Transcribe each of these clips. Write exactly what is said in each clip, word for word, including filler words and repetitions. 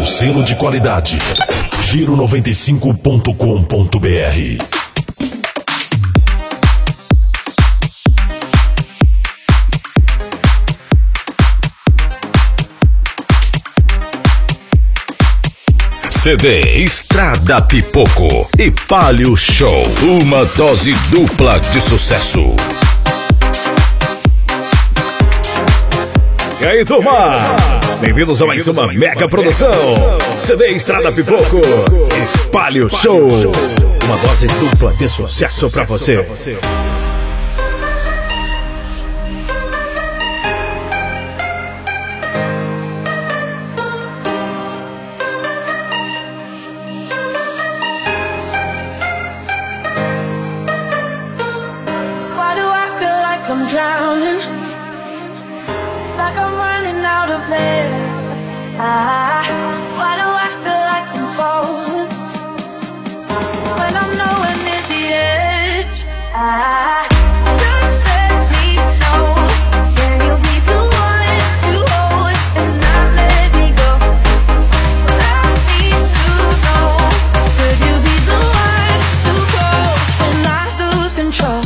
selo de qualidade. Giro noventa e cinco ponto com ponto br. C D Estrada Pipoco e Palio Show, uma dose dupla de sucesso. E aí, turma? Bem-vindos a mais uma mega produção. C D Estrada Pipoco e Palio Show, uma dose dupla de sucesso pra você. Drowning, like I'm running out of air. Ah, why do I feel like I'm falling when I'm nowhere near the edge? Ah, just let me know. Can you be the one to hold and not let me go? I need to know. Could you be the one to go and not lose control?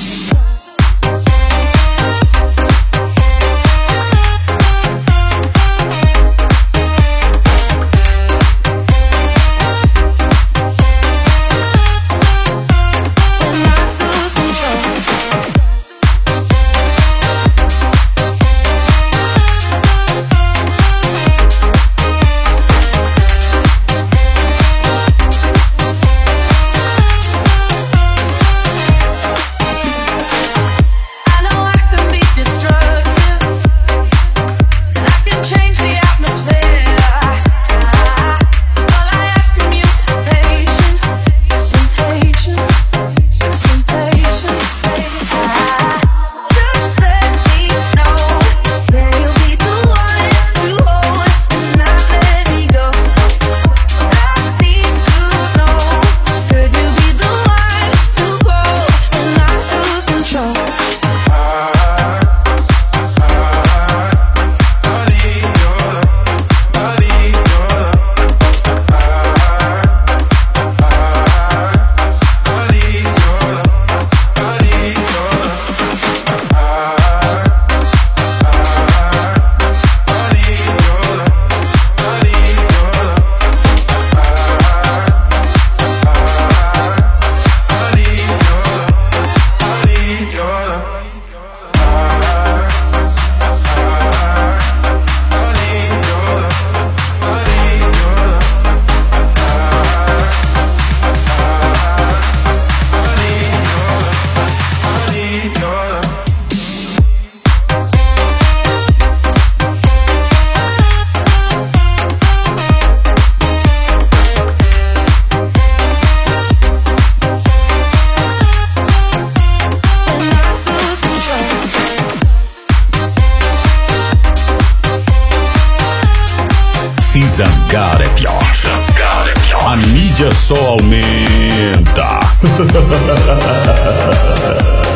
Zangar é pior. Zangar é pior. A mídia só aumenta.